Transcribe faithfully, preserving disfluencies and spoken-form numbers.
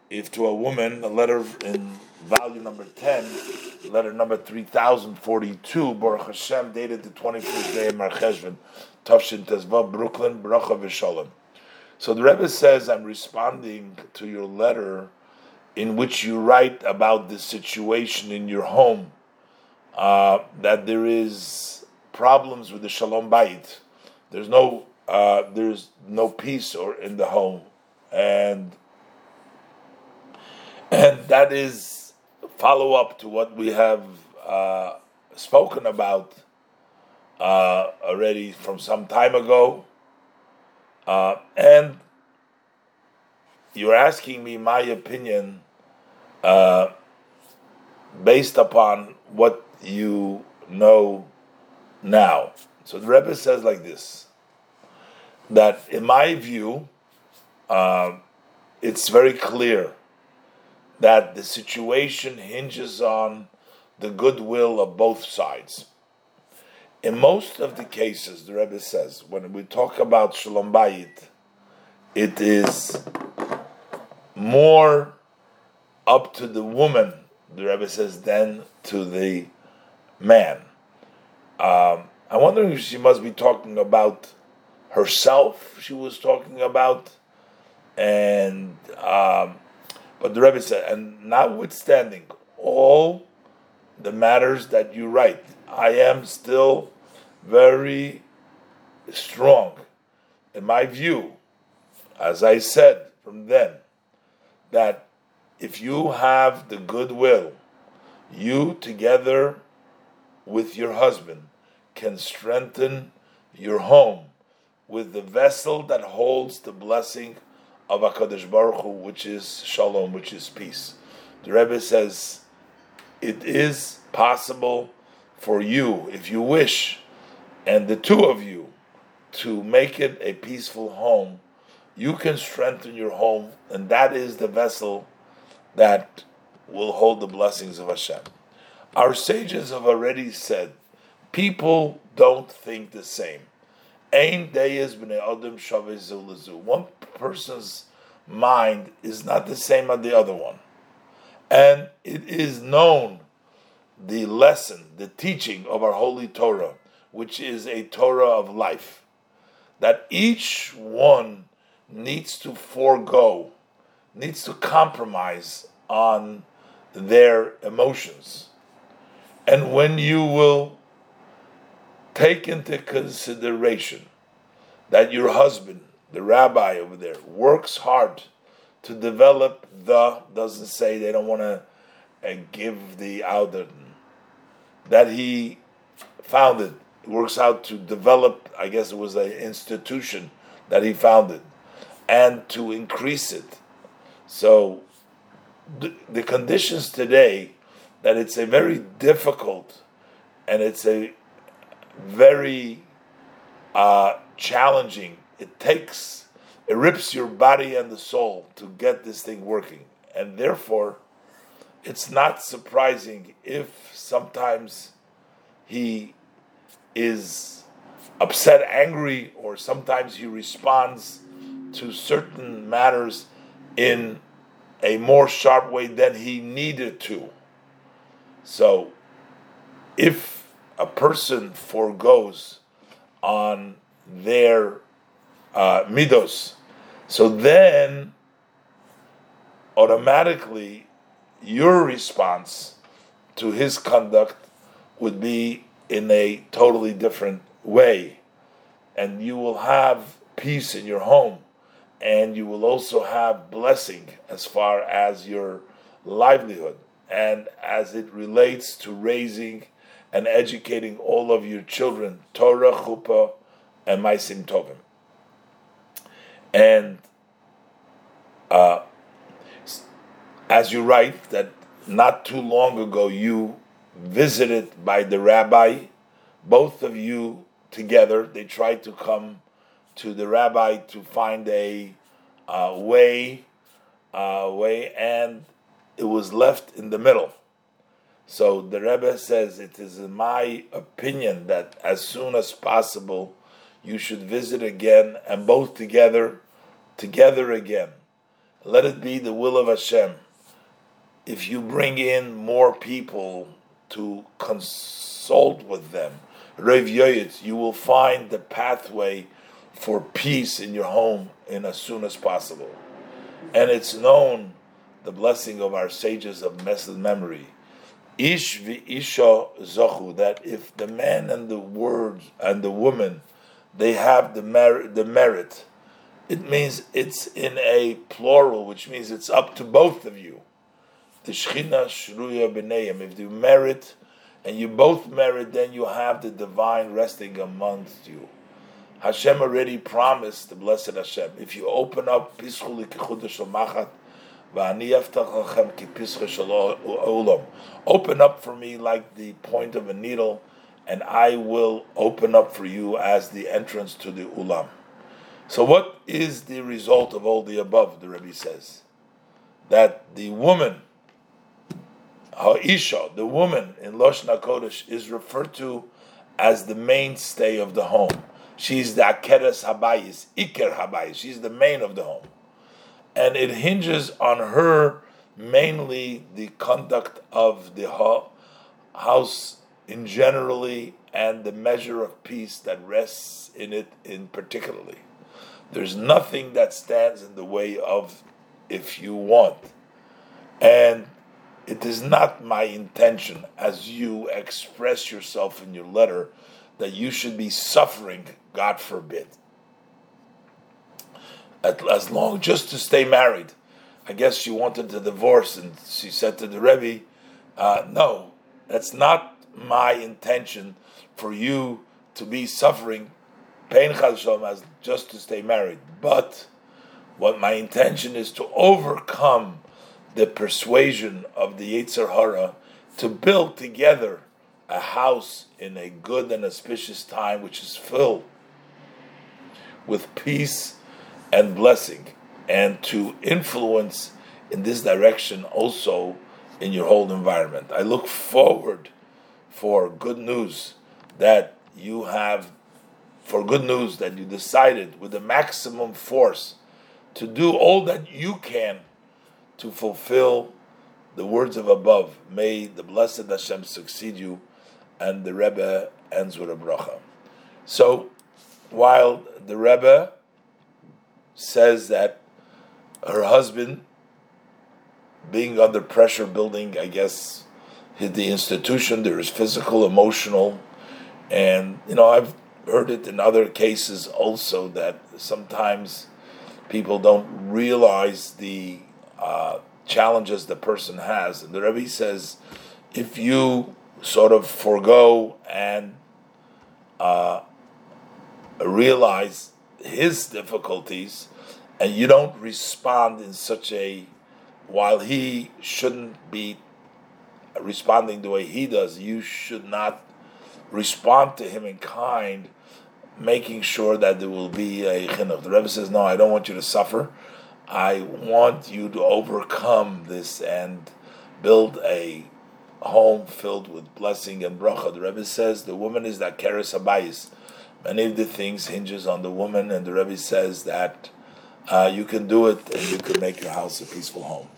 if to a woman, a letter in volume number ten, letter number three thousand forty-two, Baruch Hashem, dated the twenty-first day of Mar Cheshvan, Tavshin Tezvav, Brooklyn, Bracha V'Shalom. So the Rebbe says, I'm responding to your letter in which you write about the situation in your home, uh, that there is problems with the Shalom Bayit. There's no, uh, there's no peace or in the home, and and that is follow up to what we have uh, spoken about uh, already from some time ago. Uh, and you're asking me my opinion uh, based upon what you know now. So the Rebbe says like this, that in my view, uh, it's very clear that the situation hinges on the goodwill of both sides. In most of the cases, the Rebbe says, when we talk about Shalom Bayit, it is more up to the woman, the Rebbe says, than to the man. Um, I'm wondering if she must be talking about herself, she was talking about, and um, but the Rebbe said, and notwithstanding all the matters that you write, I am still very strong in my view, as I said from then, that if you have the goodwill, you together with your husband can strengthen your home with the vessel that holds the blessing of HaKadosh Baruch Hu, which is Shalom, which is peace. The Rebbe says, it is possible for you, if you wish, and the two of you, to make it a peaceful home. You can strengthen your home, and that is the vessel that will hold the blessings of Hashem. Our sages have already said, people don't think the same. Ein deyes b'nei adam shaveh zu lezu. One person's mind is not the same as the other one. And it is known, the lesson, the teaching of our holy Torah, which is a Torah of life, that each one needs to forego, needs to compromise on their emotions. And when you will take into consideration that your husband, the rabbi over there, works hard to develop the, doesn't say they don't want to uh, give the outer, that he founded, works out to develop, I guess it was an institution that he founded, and to increase it. So the, the conditions today, that it's a very difficult and it's a very uh, challenging. It takes, it rips your body and the soul to get this thing working. And therefore, it's not surprising if sometimes he is upset, angry, or sometimes he responds to certain matters in a more sharp way than he needed to. So, if a person forgoes on their uh, midos, so then automatically your response to his conduct would be in a totally different way, and you will have peace in your home, and you will also have blessing as far as your livelihood and as it relates to raising and educating all of your children, Torah, Chuppah, and Maisim Tovim. And uh, as you write, that not too long ago you visited by the rabbi, both of you together, they tried to come to the rabbi to find a uh, way, uh, way, and it was left in the middle. So the Rebbe says, it is in my opinion that as soon as possible you should visit again, and both together, together again, let it be the will of Hashem. If you bring in more people to consult with them, Rev Yoyet, you will find the pathway for peace in your home in as soon as possible. And it's known, the blessing of our sages of blessed memory, Ish v'isha zochu, that if the man and the word and the woman, they have the merit, the merit, it means it's in a plural, which means it's up to both of you. The Shechina shruya b'neiim, if you merit and you both merit, then you have the divine resting amongst you. Hashem already promised, the blessed Hashem, if you open up Pischu l'kichudah machat, open up for me like the point of a needle, and I will open up for you as the entrance to the ulam. So what is the result of all the above? The Rebbe says that the woman, Ha'isha, the woman in Lashon HaKodesh, is referred to as the mainstay of the home. She's the Akeres Habayis, Iker Habayis. She's the main of the home. And it hinges on her mainly the conduct of the house in generally and the measure of peace that rests in it in particularly. There's nothing that stands in the way of if you want. And it is not my intention, as you express yourself in your letter, that you should be suffering, God forbid. As long just to stay married. I guess she wanted to divorce, and she said to the Rebbe, uh, no, that's not my intention for you to be suffering pain chashem as just to stay married. But what my intention is to overcome the persuasion of the Yetzer Hara to build together a house in a good and auspicious time, which is filled with peace and blessing, and to influence in this direction also in your whole environment. I look forward for good news that you have, for good news that you decided with the maximum force to do all that you can to fulfill the words of above. May the blessed Hashem succeed you. And the Rebbe ends with a bracha. So, while the Rebbe says that her husband, being under pressure, building, I guess, the institution, there is physical, emotional, and, you know, I've heard it in other cases also that sometimes people don't realize the uh, challenges the person has. And the Rebbe says, if you sort of forego and uh, realize his difficulties, and you don't respond in such a, while he shouldn't be responding the way he does, you should not respond to him in kind, making sure that there will be a chinuch. The Rebbe says, no, I don't want you to suffer. I want you to overcome this and build a home filled with blessing and bracha. The Rebbe says the woman is that keres habayis. Many of the things hinges on the woman, and the Rebbe says that uh, you can do it and you can make your house a peaceful home.